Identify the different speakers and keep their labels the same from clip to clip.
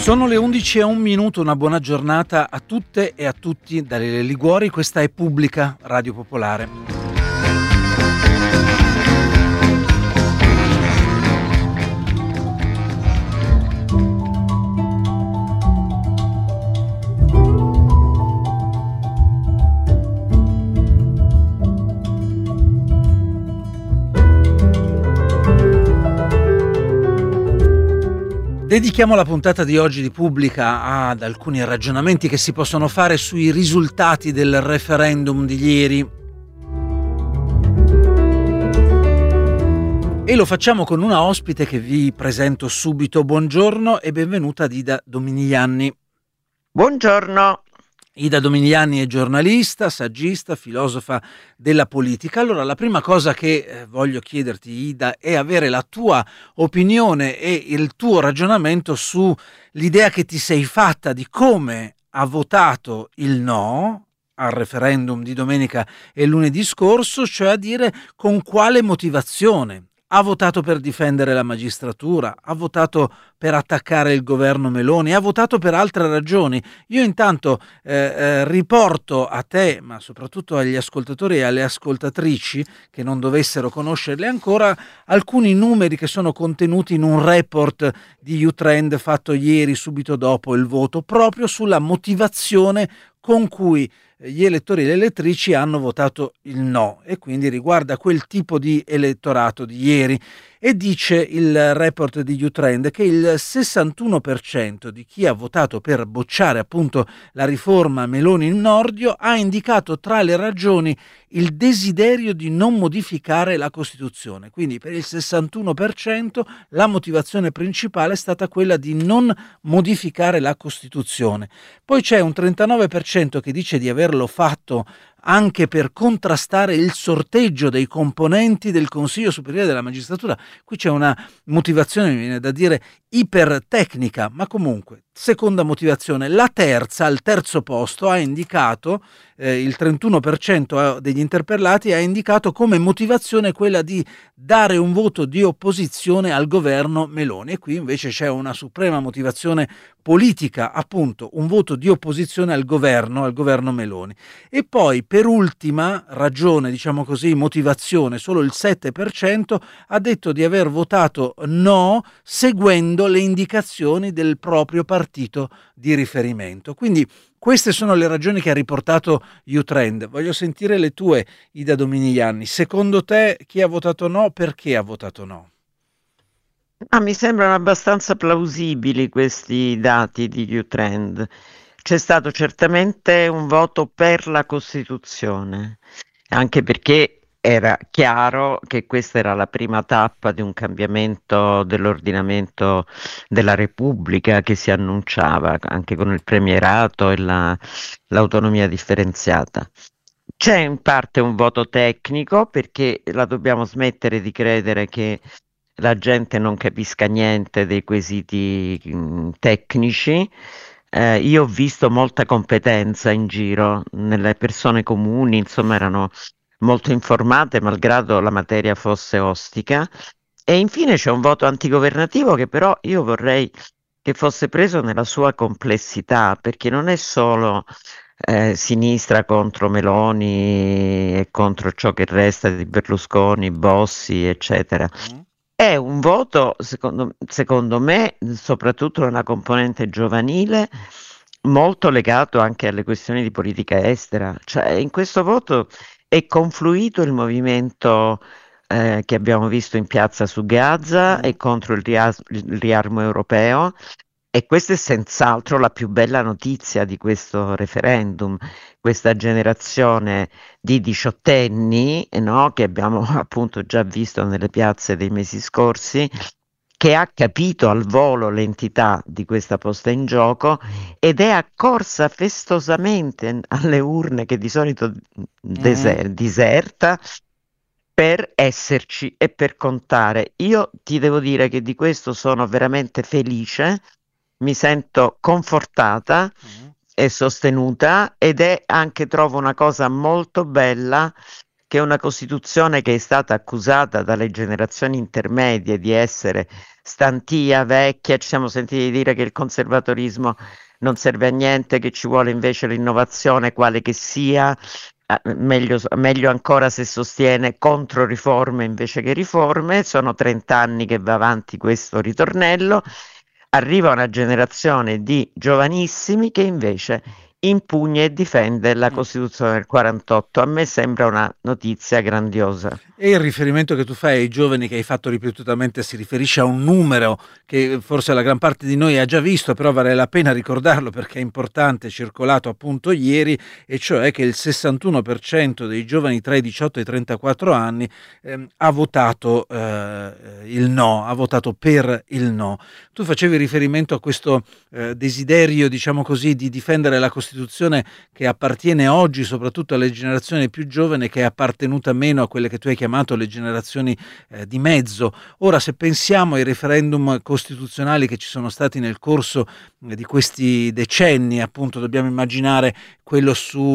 Speaker 1: Sono le 11:01, una buona giornata a tutte e a tutti dalle Liguori. Questa è Pubblica, Radio Popolare. Dedichiamo la puntata di oggi di Pubblica ad alcuni ragionamenti che si possono fare sui risultati del referendum di ieri. E lo facciamo con una ospite che vi presento subito. Buongiorno e benvenuta ad Ida Dominigliani.
Speaker 2: Buongiorno.
Speaker 1: Ida Dominigliani è giornalista, saggista, filosofa della politica. Allora, la prima cosa che voglio chiederti, Ida, è avere la tua opinione e il tuo ragionamento sull'idea che ti sei fatta di come ha votato il no al referendum di domenica e lunedì scorso, cioè a dire con quale motivazione. Ha votato per difendere la magistratura, ha votato per attaccare il governo Meloni, ha votato per altre ragioni. Io intanto riporto a te, ma soprattutto agli ascoltatori e alle ascoltatrici che non dovessero conoscerle ancora, alcuni numeri che sono contenuti in un report di Utrend fatto ieri subito dopo il voto, proprio sulla motivazione con cui gli elettori e le elettrici hanno votato il no, e quindi riguarda quel tipo di elettorato di ieri. E dice il report di Utrend che il 61% di chi ha votato per bocciare appunto la riforma Meloni-Nordio ha indicato tra le ragioni il desiderio di non modificare la Costituzione. Quindi per il 61% la motivazione principale è stata quella di non modificare la Costituzione. Poi c'è un 39% che dice di averlo fatto anche per contrastare il sorteggio dei componenti del Consiglio Superiore della Magistratura. Qui c'è una motivazione, mi viene da dire, ipertecnica, ma comunque, seconda motivazione. La terza, al terzo posto, ha indicato, il 31% degli interpellati ha indicato come motivazione quella di dare un voto di opposizione al governo Meloni. E qui invece c'è una suprema motivazione politica, appunto, un voto di opposizione al governo Meloni. E poi, per ultima ragione, diciamo così, motivazione, solo il 7% ha detto di aver votato no seguendo le indicazioni del proprio partito di riferimento. Quindi queste sono le ragioni che ha riportato Utrend. Voglio sentire le tue, Ida Dominigliani. Secondo te chi ha votato no, perché ha votato no?
Speaker 2: Mi sembrano abbastanza plausibili questi dati di Utrend. C'è stato certamente un voto per la Costituzione, anche perché era chiaro che questa era la prima tappa di un cambiamento dell'ordinamento della Repubblica che si annunciava, anche con il premierato e l'autonomia differenziata. C'è in parte un voto tecnico, perché la dobbiamo smettere di credere che la gente non capisca niente dei quesiti tecnici. Io ho visto molta competenza in giro nelle persone comuni, insomma erano molto informate malgrado la materia fosse ostica. E infine c'è un voto antigovernativo che però io vorrei che fosse preso nella sua complessità, perché non è solo sinistra contro Meloni e contro ciò che resta di Berlusconi, Bossi, eccetera. È un voto, secondo me, soprattutto nella componente giovanile, molto legato anche alle questioni di politica estera. Cioè, in questo voto è confluito il movimento che abbiamo visto in piazza su Gaza e contro il riarmo europeo. E questa è senz'altro la più bella notizia di questo referendum, questa generazione di diciottenni, no, che abbiamo appunto già visto nelle piazze dei mesi scorsi, che ha capito al volo l'entità di questa posta in gioco ed è accorsa festosamente alle urne che di solito diserta per esserci e per contare. Io ti devo dire che di questo sono veramente felice. Mi sento confortata e sostenuta, ed è anche, trovo una cosa molto bella, che una Costituzione che è stata accusata dalle generazioni intermedie di essere stantia, vecchia, ci siamo sentiti dire che il conservatorismo non serve a niente, che ci vuole invece l'innovazione, quale che sia, meglio ancora se sostiene contro riforme invece che riforme. Sono 30 anni che va avanti questo ritornello. Arriva una generazione di giovanissimi che invece impugna e difende la Costituzione del 48. A me sembra una notizia grandiosa.
Speaker 1: E il riferimento che tu fai ai giovani che hai fatto ripetutamente si riferisce a un numero che forse la gran parte di noi ha già visto, però vale la pena ricordarlo perché è importante, è circolato appunto ieri, e cioè che il 61% dei giovani tra i 18 e i 34 anni ha votato il no, ha votato per il no. Tu facevi riferimento a questo desiderio, diciamo così, di difendere la Costituzione che appartiene oggi soprattutto alle generazioni più giovani, che è appartenuta meno a quelle che tu hai chiamato le generazioni di mezzo. Ora, se pensiamo ai referendum costituzionali che ci sono stati nel corso di questi decenni, appunto dobbiamo immaginare quello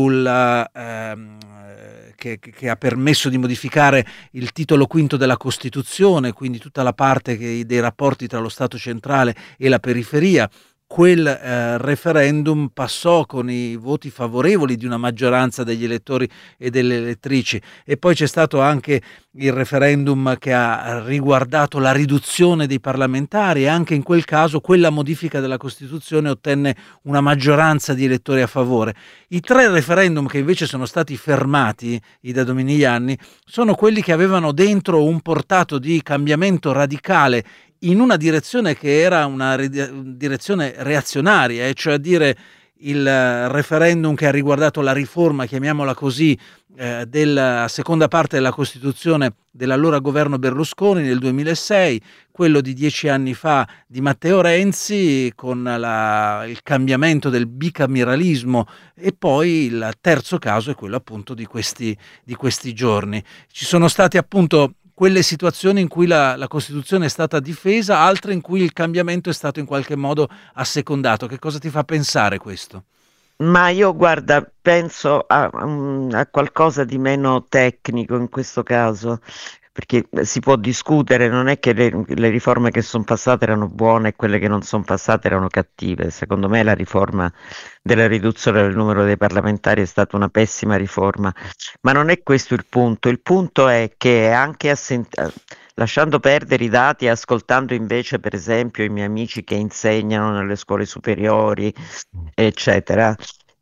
Speaker 1: che ha permesso di modificare il titolo quinto della Costituzione, quindi tutta la parte dei rapporti tra lo Stato centrale e la periferia. Quel referendum passò con i voti favorevoli di una maggioranza degli elettori e delle elettrici, e poi c'è stato anche il referendum che ha riguardato la riduzione dei parlamentari, e anche in quel caso quella modifica della Costituzione ottenne una maggioranza di elettori a favore. I 3 referendum che invece sono stati fermati, Ida Dominigliani, sono quelli che avevano dentro un portato di cambiamento radicale in una direzione che era una direzione reazionaria, e cioè a dire il referendum che ha riguardato la riforma, chiamiamola così, della seconda parte della Costituzione dell'allora governo Berlusconi nel 2006, quello di 10 anni fa di Matteo Renzi con il cambiamento del bicameralismo, e poi il terzo caso è quello appunto di questi giorni. Ci sono stati appunto quelle situazioni in cui la Costituzione è stata difesa, altre in cui il cambiamento è stato in qualche modo assecondato. Che cosa ti fa pensare questo?
Speaker 2: Ma io, guarda, penso a qualcosa di meno tecnico in questo caso, perché si può discutere, non è che le riforme che sono passate erano buone e quelle che non sono passate erano cattive. Secondo me la riforma della riduzione del numero dei parlamentari è stata una pessima riforma, ma non è questo il punto. Il punto è che anche lasciando perdere i dati e ascoltando invece per esempio i miei amici che insegnano nelle scuole superiori, eccetera,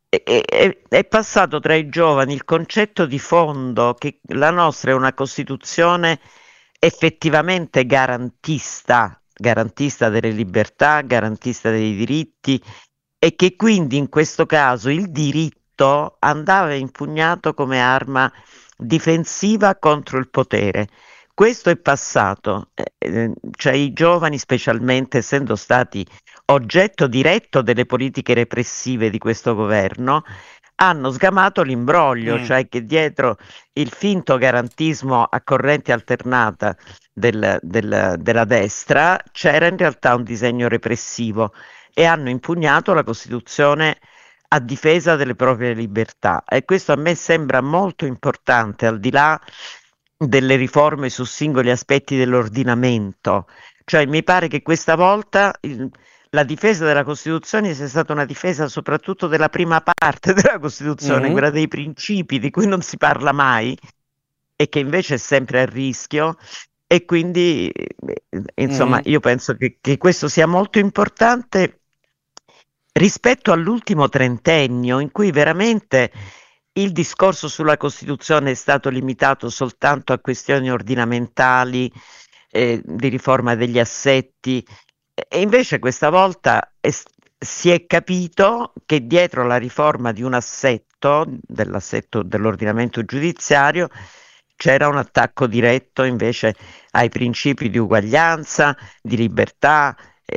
Speaker 2: è passato tra i giovani il concetto di fondo che la nostra è una Costituzione effettivamente garantista, garantista delle libertà, garantista dei diritti, e che quindi in questo caso il diritto andava impugnato come arma difensiva contro il potere. Questo è passato, cioè i giovani, specialmente essendo stati oggetto diretto delle politiche repressive di questo governo, hanno sgamato l'imbroglio, cioè che dietro il finto garantismo a corrente alternata della destra c'era in realtà un disegno repressivo, e hanno impugnato la Costituzione a difesa delle proprie libertà. E questo a me sembra molto importante, al di là delle riforme su singoli aspetti dell'ordinamento. Cioè mi pare che questa volta la difesa della Costituzione sia stata una difesa soprattutto della prima parte della Costituzione, quella dei principi di cui non si parla mai e che invece è sempre a rischio. E quindi, insomma, io penso che questo sia molto importante rispetto all'ultimo trentennio, in cui veramente il discorso sulla Costituzione è stato limitato soltanto a questioni ordinamentali, di riforma degli assetti, e invece questa volta si è capito che dietro la riforma di un assetto, dell'assetto dell'ordinamento giudiziario, c'era un attacco diretto invece ai principi di uguaglianza, di libertà,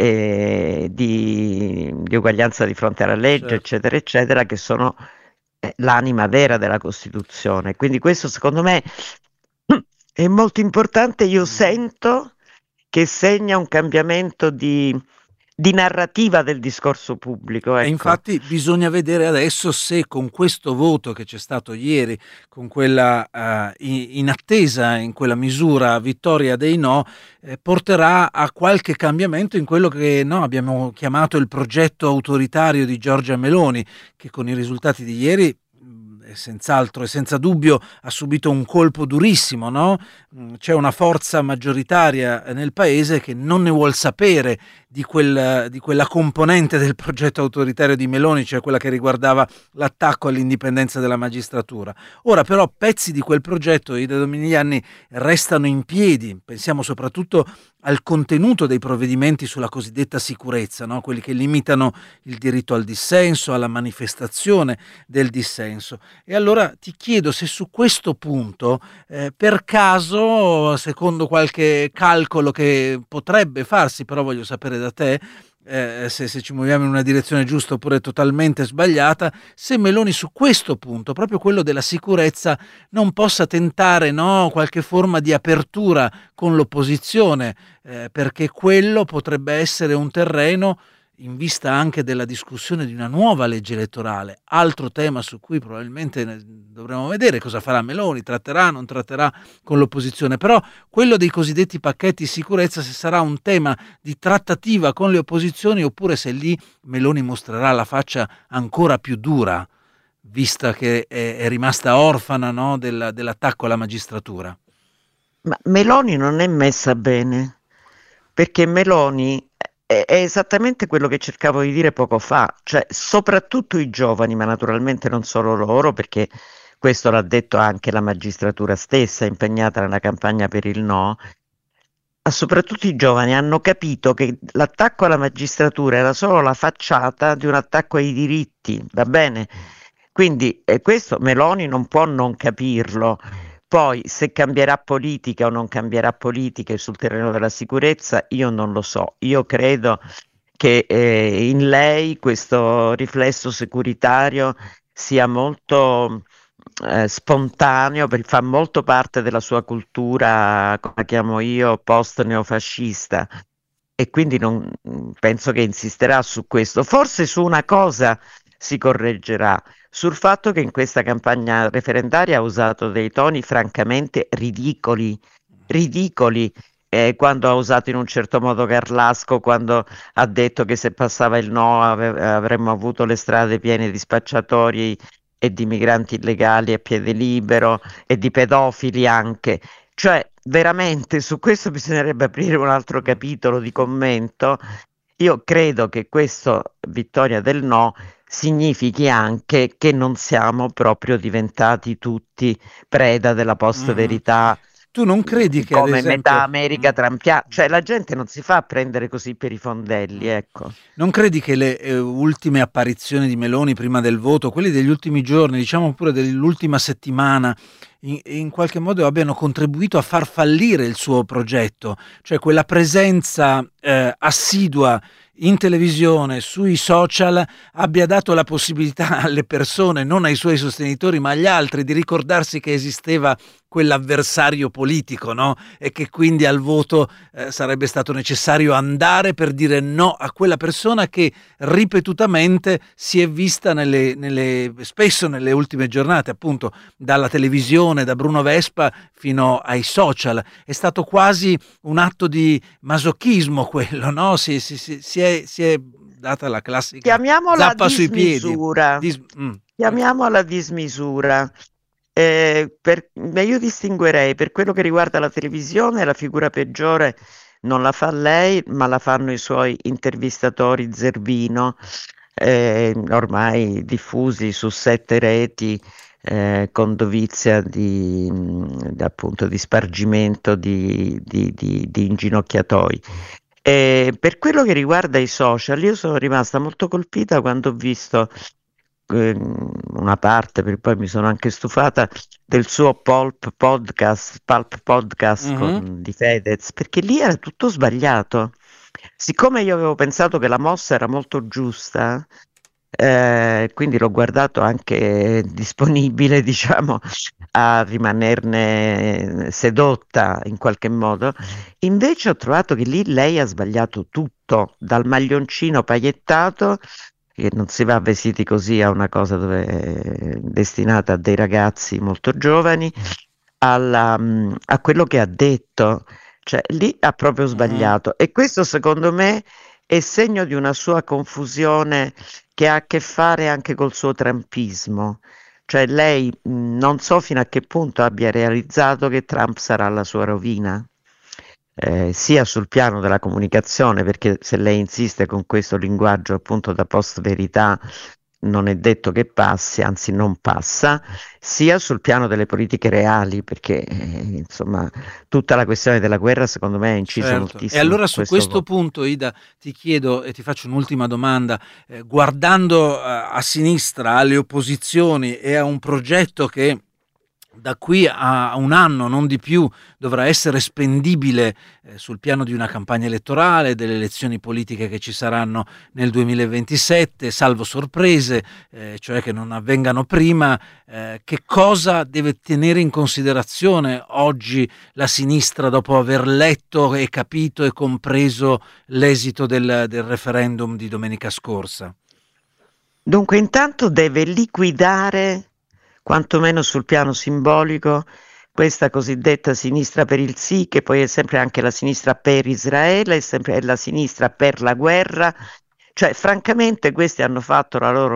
Speaker 2: di uguaglianza di fronte alla legge,
Speaker 1: Certo.
Speaker 2: eccetera, eccetera, che sono l'anima vera della Costituzione. Quindi questo secondo me è molto importante. Io sento che segna un cambiamento di di narrativa del discorso pubblico,
Speaker 1: E
Speaker 2: ecco.
Speaker 1: infatti bisogna vedere adesso se con questo voto che c'è stato ieri, con quella in attesa, in quella misura vittoria dei no, porterà a qualche cambiamento in quello che no, abbiamo chiamato il progetto autoritario di Giorgia Meloni, che con i risultati di ieri senz'altro e senza dubbio ha subito un colpo durissimo, no? C'è una forza maggioritaria nel paese che non ne vuol sapere di quella componente del progetto autoritario di Meloni, cioè quella che riguardava l'attacco all'indipendenza della magistratura. Ora però pezzi di quel progetto, Ida Dominiani, restano in piedi. Pensiamo soprattutto al contenuto dei provvedimenti sulla cosiddetta sicurezza, no? Quelli che limitano il diritto al dissenso, alla manifestazione del dissenso. E allora ti chiedo se su questo punto, per caso, secondo qualche calcolo che potrebbe farsi, però voglio sapere da te, se ci muoviamo in una direzione giusta oppure totalmente sbagliata, se Meloni su questo punto, proprio quello della sicurezza, non possa tentare, no, qualche forma di apertura con l'opposizione, perché quello potrebbe essere un terreno in vista anche della discussione di una nuova legge elettorale, altro tema su cui probabilmente dovremo vedere cosa farà Meloni, tratterà, non tratterà con l'opposizione, però quello dei cosiddetti pacchetti sicurezza, se sarà un tema di trattativa con le opposizioni oppure se lì Meloni mostrerà la faccia ancora più dura, vista che è rimasta orfana, no, dell'attacco alla magistratura.
Speaker 2: Ma Meloni non è messa bene, perché Meloni è esattamente quello che cercavo di dire poco fa, cioè soprattutto i giovani, ma naturalmente non solo loro, perché questo l'ha detto anche la magistratura stessa, impegnata nella campagna per il no, ma soprattutto i giovani hanno capito che l'attacco alla magistratura era solo la facciata di un attacco ai diritti, va bene? Quindi questo Meloni non può non capirlo. Poi se cambierà politica o non cambierà politica sul terreno della sicurezza, io non lo so. Io credo che in lei questo riflesso securitario sia molto spontaneo, perché fa molto parte della sua cultura, come la chiamo io, post-neofascista. E quindi non, penso che insisterà su questo. Forse su una cosa si correggerà, sul fatto che in questa campagna referendaria ha usato dei toni francamente ridicoli, ridicoli. Quando ha usato in un certo modo Garlasco, quando ha detto che se passava il no avremmo avuto le strade piene di spacciatori e di migranti illegali a piede libero e di pedofili anche. Cioè, veramente su questo bisognerebbe aprire un altro capitolo di commento. Io credo che questa vittoria del no significhi anche che non siamo proprio diventati tutti preda della
Speaker 1: Mm.
Speaker 2: post-verità,
Speaker 1: Tu non credi che ad
Speaker 2: come metà
Speaker 1: esempio...
Speaker 2: America trampiata. Cioè, la gente non si fa prendere così per i fondelli, ecco.
Speaker 1: Non credi che le ultime apparizioni di Meloni prima del voto, quelli degli ultimi giorni, diciamo pure dell'ultima settimana, in qualche modo abbiano contribuito a far fallire il suo progetto? Cioè quella presenza assidua in televisione, sui social, abbia dato la possibilità alle persone, non ai suoi sostenitori, ma agli altri, di ricordarsi che esisteva quell'avversario politico, no? E che quindi al voto sarebbe stato necessario andare per dire no a quella persona che ripetutamente si è vista spesso nelle ultime giornate, appunto dalla televisione, da Bruno Vespa fino ai social. È stato quasi un atto di masochismo quello, no? Si è data la classica
Speaker 2: Chiamiamola
Speaker 1: zappa sui piedi.
Speaker 2: dismisura. Chiamiamola dismisura. Io distinguerei per quello che riguarda la televisione, la figura peggiore non la fa lei, ma la fanno i suoi intervistatori Zerbino, ormai diffusi su 7 reti, con dovizia appunto, di spargimento di inginocchiatoi. Per quello che riguarda i social, io sono rimasta molto colpita quando ho visto una parte, perché poi mi sono anche stufata del suo Pulp Podcast
Speaker 1: Mhm.
Speaker 2: di Fedez, perché lì era tutto sbagliato. Siccome io avevo pensato che la mossa era molto giusta, quindi l'ho guardato anche disponibile, diciamo, a rimanerne sedotta in qualche modo. Invece ho trovato che lì lei ha sbagliato tutto, dal maglioncino paillettato, che non si va vestiti così a una cosa dove è destinata a dei ragazzi molto giovani, a quello che ha detto. Cioè, lì ha proprio
Speaker 1: Mhm.
Speaker 2: sbagliato. E questo, secondo me, è segno di una sua confusione che ha a che fare anche col suo trampismo. Cioè, lei non so fino a che punto abbia realizzato che Trump sarà la sua rovina, sia sul piano della comunicazione, perché se lei insiste con questo linguaggio appunto da post-verità, non è detto che passi, anzi non passa, sia sul piano delle politiche reali, perché insomma tutta la questione della guerra secondo me ha inciso
Speaker 1: Certo. E
Speaker 2: moltissimo
Speaker 1: allora
Speaker 2: su
Speaker 1: su
Speaker 2: questo
Speaker 1: questo
Speaker 2: voto.
Speaker 1: punto, Ida, ti chiedo e ti faccio un'ultima domanda. Guardando a sinistra, alle opposizioni e a un progetto che da qui a un anno, non di più, dovrà essere spendibile sul piano di una campagna elettorale, delle elezioni politiche che ci saranno nel 2027, salvo sorprese, cioè che non avvengano prima, che cosa deve tenere in considerazione oggi la sinistra dopo aver letto e capito e compreso l'esito del referendum di domenica scorsa?
Speaker 2: Dunque, intanto deve liquidare, quantomeno sul piano simbolico, questa cosiddetta sinistra per il sì, che poi è sempre anche la sinistra per Israele, è sempre la sinistra per la guerra. Cioè, francamente, questi hanno fatto la loro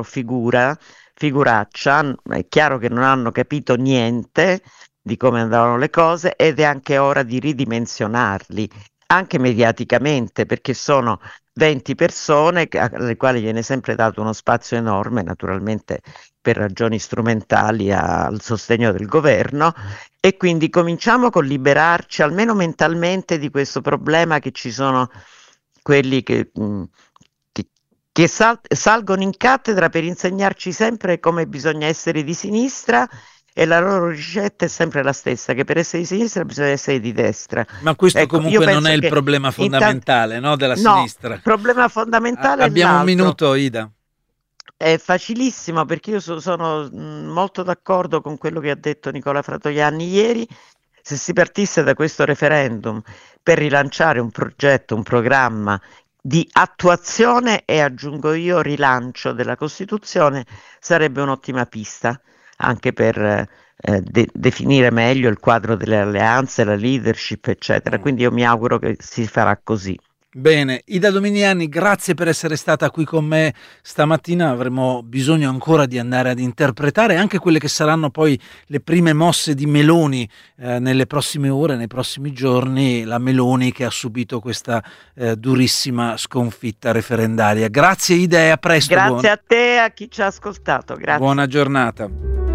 Speaker 2: figuraccia, è chiaro che non hanno capito niente di come andavano le cose ed è anche ora di ridimensionarli, anche mediaticamente, perché sono 20 persone alle quali viene sempre dato uno spazio enorme, naturalmente per ragioni strumentali al sostegno del governo, e quindi cominciamo con liberarci almeno mentalmente di questo problema che ci sono quelli che, salgono in cattedra per insegnarci sempre come bisogna essere di sinistra e la loro ricetta è sempre la stessa, che per essere di sinistra bisogna essere di destra.
Speaker 1: Ma questo
Speaker 2: Ecco, io
Speaker 1: comunque non è
Speaker 2: penso
Speaker 1: il
Speaker 2: che
Speaker 1: problema
Speaker 2: intanto
Speaker 1: fondamentale, no, della
Speaker 2: no,
Speaker 1: sinistra.
Speaker 2: il problema fondamentale è
Speaker 1: Abbiamo un
Speaker 2: l'altro.
Speaker 1: minuto, Ida.
Speaker 2: È facilissimo perché io sono molto d'accordo con quello che ha detto Nicola Fratoianni ieri. Se si partisse da questo referendum per rilanciare un progetto, un programma di attuazione e aggiungo io rilancio della Costituzione, sarebbe un'ottima pista anche per definire meglio il quadro delle alleanze, la leadership, eccetera.
Speaker 1: Mm.
Speaker 2: Quindi io mi auguro che si farà così.
Speaker 1: Bene, Ida Dominiani, grazie per essere stata qui con me stamattina. Avremo bisogno ancora di andare ad interpretare anche quelle che saranno poi le prime mosse di Meloni nelle prossime ore, nei prossimi giorni, la Meloni che ha subito questa durissima sconfitta referendaria. Grazie Ida e a presto,
Speaker 2: Grazie a te e a chi ci ha ascoltato.
Speaker 1: buona
Speaker 2: Grazie.
Speaker 1: giornata.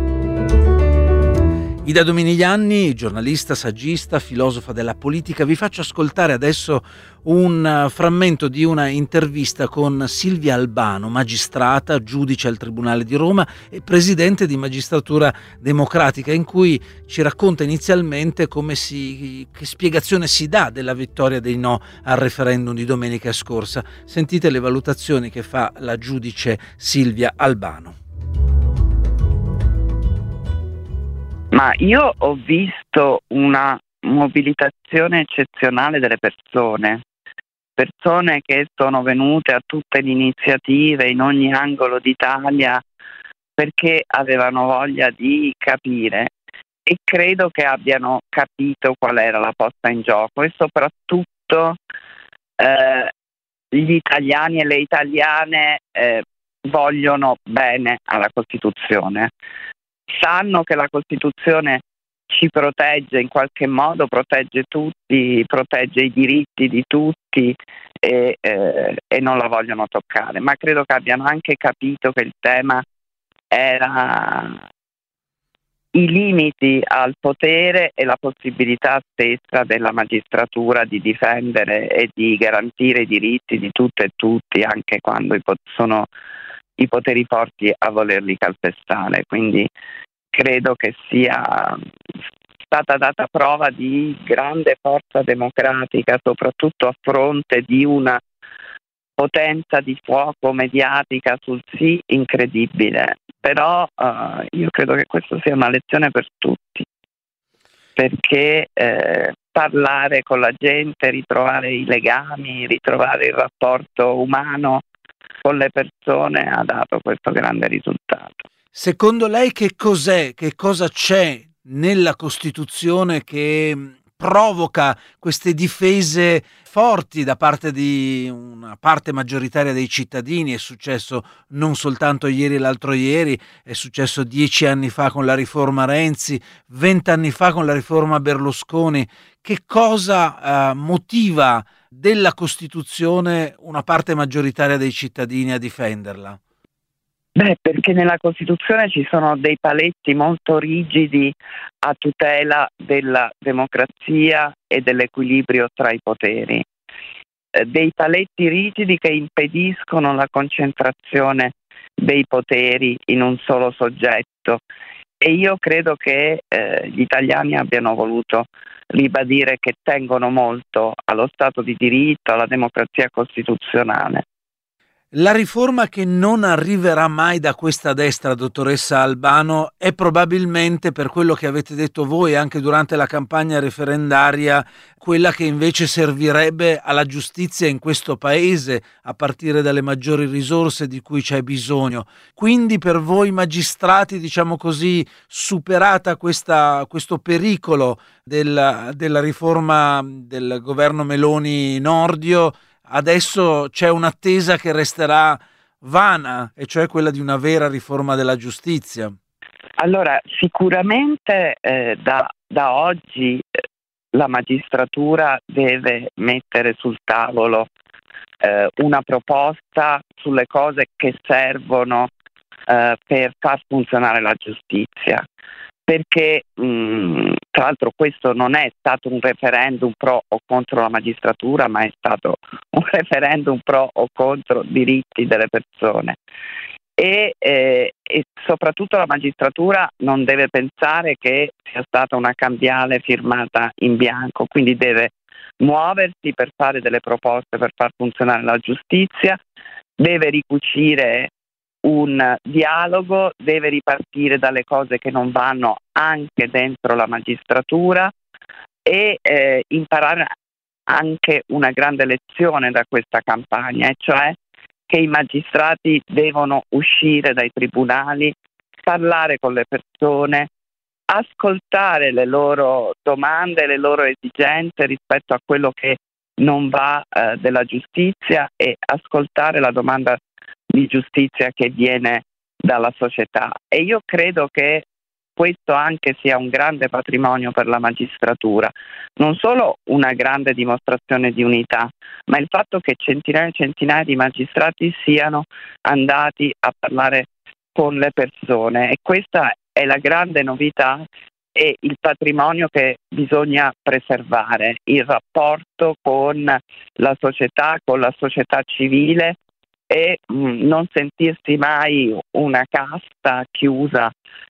Speaker 1: Ida Dominiani, giornalista, saggista, filosofa della politica, vi faccio ascoltare adesso un frammento di una intervista con Silvia Albano, magistrata, giudice al Tribunale di Roma e presidente di Magistratura Democratica, in cui ci racconta inizialmente che spiegazione si dà della vittoria dei no al referendum di domenica scorsa. Sentite le valutazioni che fa la giudice Silvia Albano.
Speaker 3: Ma io ho visto una mobilitazione eccezionale delle persone che sono venute a tutte le iniziative in ogni angolo d'Italia perché avevano voglia di capire e credo che abbiano capito qual era la posta in gioco e soprattutto gli italiani e le italiane vogliono bene alla Costituzione. Sanno che la Costituzione ci protegge in qualche modo, protegge tutti, protegge i diritti di tutti e non la vogliono toccare, ma credo che abbiano anche capito che il tema era i limiti al potere e la possibilità stessa della magistratura di difendere e di garantire i diritti di tutte e tutti, anche quando sono i poteri forti a volerli calpestare. Quindi credo che sia stata data prova di grande forza democratica, soprattutto a fronte di un potenza di fuoco mediatica sul sì incredibile, però io credo che questa sia una lezione per tutti, perché parlare con la gente, ritrovare i legami, ritrovare il rapporto umano con le persone ha dato questo grande risultato.
Speaker 1: Secondo lei che cos'è, che cosa c'è nella Costituzione che provoca queste difese forti da parte di una parte maggioritaria dei cittadini? È successo non soltanto ieri e l'altro ieri, è successo 10 anni fa con la riforma Renzi, 20 anni fa con la riforma Berlusconi. Che cosa motiva della Costituzione una parte maggioritaria dei cittadini a difenderla?
Speaker 3: Beh, perché nella Costituzione ci sono dei paletti molto rigidi a tutela della democrazia e dell'equilibrio tra i poteri, dei paletti rigidi che impediscono la concentrazione dei poteri in un solo soggetto, e io credo che gli italiani abbiano voluto ribadire che tengono molto allo Stato di diritto, alla democrazia costituzionale.
Speaker 1: La riforma che non arriverà mai da questa destra, dottoressa Albano, è probabilmente, per quello che avete detto voi anche durante la campagna referendaria, quella che invece servirebbe alla giustizia in questo paese, a partire dalle maggiori risorse di cui c'è bisogno. Quindi per voi magistrati, diciamo così, superata questo pericolo della riforma del governo Meloni-Nordio, adesso c'è un'attesa che resterà vana, e cioè quella di una vera riforma della giustizia.
Speaker 3: Allora, sicuramente da oggi la magistratura deve mettere sul tavolo una proposta sulle cose che servono per far funzionare la giustizia. Perché tra l'altro questo non è stato un referendum pro o contro la magistratura, ma è stato un referendum pro o contro diritti delle persone. E soprattutto la magistratura non deve pensare che sia stata una cambiale firmata in bianco, quindi deve muoversi per fare delle proposte per far funzionare la giustizia, deve ricucire un dialogo, deve ripartire dalle cose che non vanno anche dentro la magistratura e imparare anche una grande lezione da questa campagna, e cioè che i magistrati devono uscire dai tribunali, parlare con le persone, ascoltare le loro domande, le loro esigenze rispetto a quello che non va della giustizia, e ascoltare la domanda di giustizia che viene dalla società. E io credo che questo anche sia un grande patrimonio per la magistratura, non solo una grande dimostrazione di unità, ma il fatto che centinaia e centinaia di magistrati siano andati a parlare con le persone, e questa è la grande novità e il patrimonio che bisogna preservare, il rapporto con la società civile, e non sentirsi mai una casta chiusa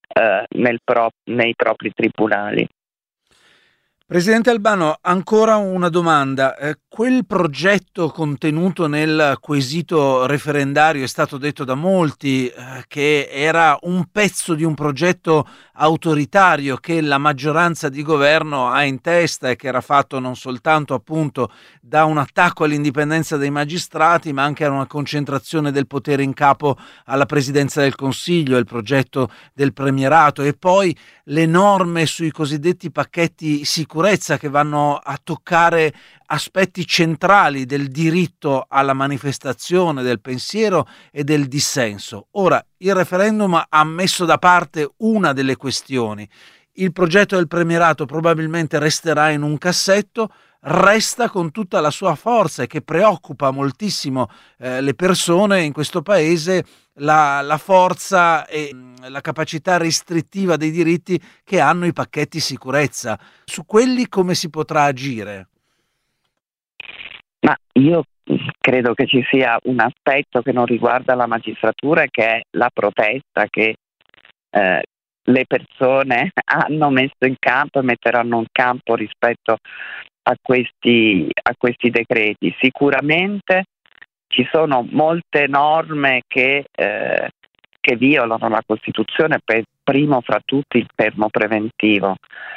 Speaker 3: nei propri tribunali.
Speaker 1: Presidente Albano, ancora una domanda. Quel progetto contenuto nel quesito referendario, è stato detto da molti che era un pezzo di un progetto autoritario che la maggioranza di governo ha in testa, e che era fatto non soltanto appunto da un attacco all'indipendenza dei magistrati, ma anche a una concentrazione del potere in capo alla Presidenza del Consiglio, il progetto del premierato, e poi le norme sui cosiddetti pacchetti sicurezza che vanno a toccare aspetti centrali del diritto alla manifestazione del pensiero e del dissenso. Ora, il referendum ha messo da parte una delle questioni. Il progetto del premierato probabilmente resterà in un cassetto, resta con tutta la sua forza, e che preoccupa moltissimo le persone in questo paese, la forza e la capacità restrittiva dei diritti che hanno i pacchetti sicurezza. Su quelli come si potrà agire?
Speaker 3: Ma io credo che ci sia un aspetto che non riguarda la magistratura, che è la protesta che le persone hanno messo in campo e metteranno in campo rispetto a questi decreti. Sicuramente ci sono molte norme che violano la Costituzione, primo fra tutti il fermo preventivo.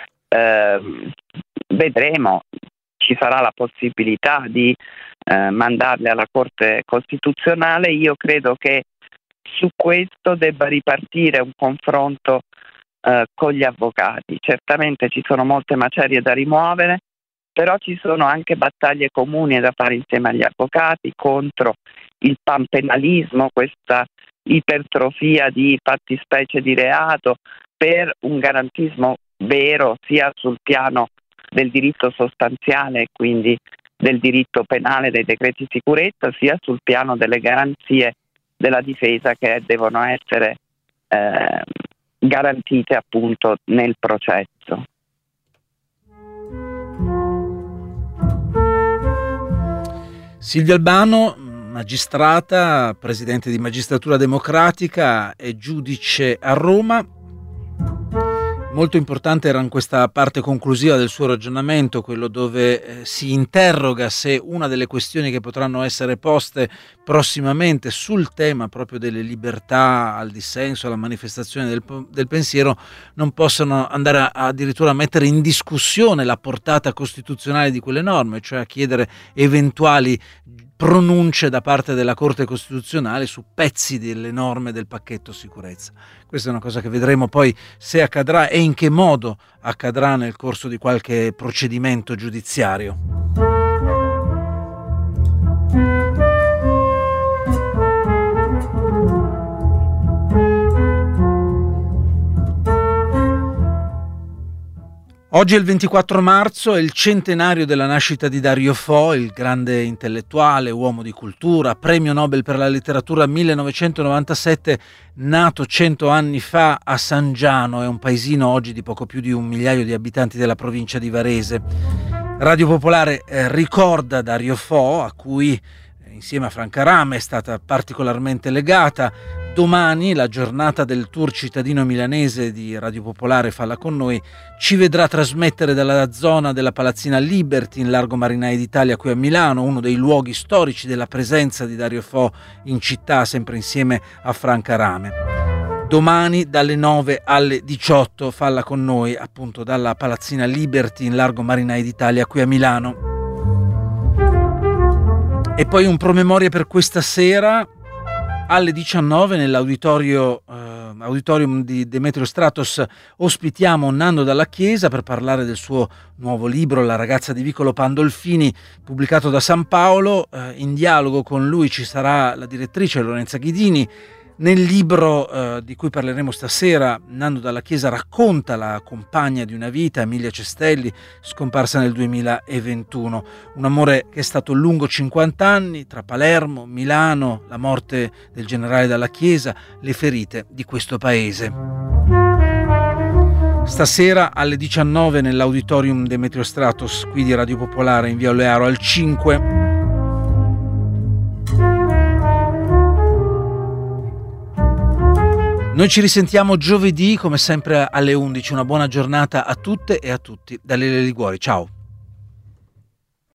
Speaker 3: Vedremo, ci sarà la possibilità di mandarle alla Corte Costituzionale. Io credo che su questo debba ripartire un confronto con gli avvocati. Certamente ci sono molte macerie da rimuovere, però ci sono anche battaglie comuni da fare insieme agli avvocati contro il panpenalismo, questa ipertrofia di fattispecie di reato, per un garantismo vero sia sul piano del diritto sostanziale e quindi del diritto penale dei decreti sicurezza, sia sul piano delle garanzie della difesa che devono essere garantite appunto nel processo.
Speaker 1: Silvia Albano, magistrata, presidente di Magistratura Democratica e giudice a Roma. Molto importante era in questa parte conclusiva del suo ragionamento, quello dove si interroga se una delle questioni che potranno essere poste prossimamente sul tema proprio delle libertà al dissenso, alla manifestazione del pensiero, non possano andare addirittura a mettere in discussione la portata costituzionale di quelle norme, cioè a chiedere eventuali pronunce da parte della Corte Costituzionale su pezzi delle norme del pacchetto sicurezza. Questa è una cosa che vedremo poi se accadrà e in che modo accadrà nel corso di qualche procedimento giudiziario. Oggi è il 24 marzo, è il centenario della nascita di Dario Fo, il grande intellettuale, uomo di cultura, premio Nobel per la letteratura 1997, nato 100 anni fa a San Giano, è un paesino oggi di poco più di 1 migliaio di abitanti della provincia di Varese. Radio Popolare ricorda Dario Fo, a cui insieme a Franca Rame è stata particolarmente legata. Domani, la giornata del tour cittadino milanese di Radio Popolare Falla con noi, ci vedrà trasmettere dalla zona della Palazzina Liberty in Largo Marinai d'Italia qui a Milano, uno dei luoghi storici della presenza di Dario Fo in città, sempre insieme a Franca Rame. Domani dalle 9 alle 18 Falla con noi, appunto dalla Palazzina Liberty in Largo Marinai d'Italia qui a Milano. E poi un promemoria per questa sera. Alle 19 nell'auditorium di Demetrio Stratos ospitiamo Nando Dalla Chiesa per parlare del suo nuovo libro La ragazza di Vicolo Pandolfini, pubblicato da San Paolo. In dialogo con lui ci sarà la direttrice Lorenza Ghidini. Nel libro di cui parleremo stasera, Nando Dalla Chiesa racconta la compagna di una vita, Emilia Cestelli, scomparsa nel 2021. Un amore che è stato lungo 50 anni, tra Palermo, Milano, la morte del generale Dalla Chiesa, le ferite di questo paese. Stasera alle 19 nell'auditorium Demetrio Stratos, qui di Radio Popolare in via Olearo al 5. Noi ci risentiamo giovedì, come sempre alle 11. Una buona giornata a tutte e a tutti da Lele Liguori. Ciao!